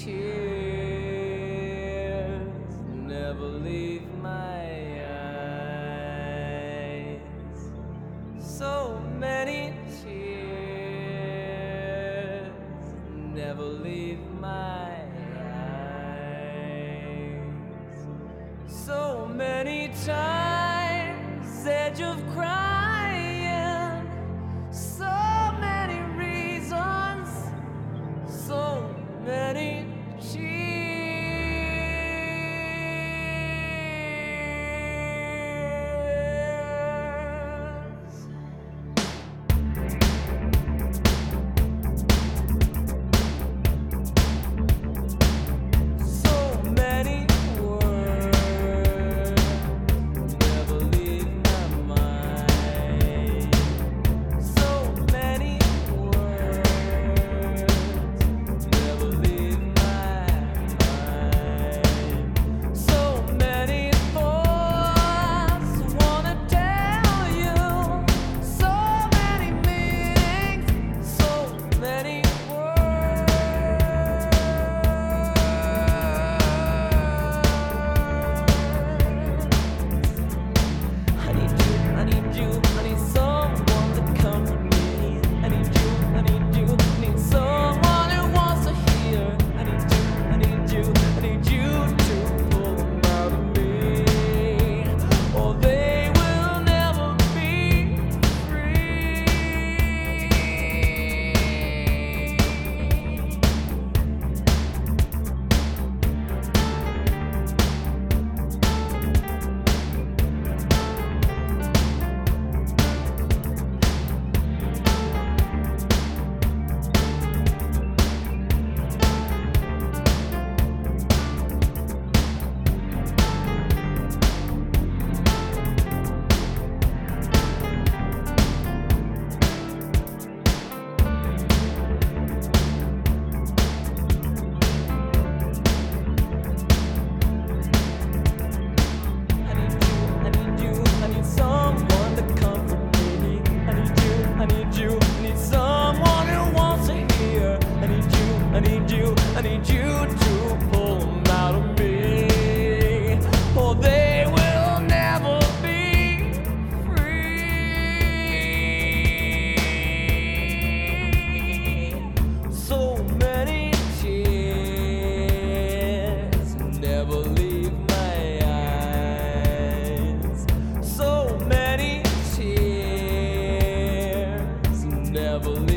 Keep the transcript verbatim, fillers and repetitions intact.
tears never leave my eyes. So many tears never leave my eyes. So many times edge of crying, so many reasons, so many tears. So many words never leave my mind. So many words never leave my mind. So many thoughts wanna tell you. So many meanings, so many words. I need you, I need you, I need someone to comfort me. I need you, I need you, I need someone who wants to hear. I need you, I need you, I need you to pull them out of me, or they will never be free. I need you, I need someone to comfort me. I need you, I need you, I need someone who wants to hear. I need you, I need you, I need you to pull them out of me, or they will never be free. So many tears never leave my eyes. So many tears never leave